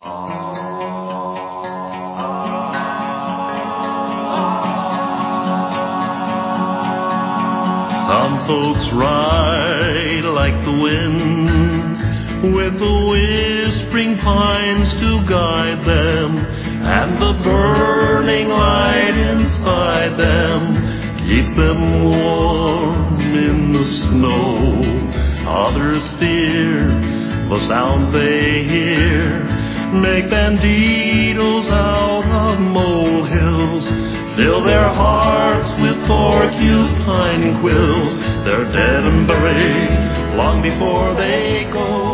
Some folks ride like the wind, with the whispering pines to guide them, and the burning light inside them keeps them warm in the snow. Others fear the sounds they hear, make banditos out of molehills, fill their hearts with porcupine quills. They're dead and buried long before they go.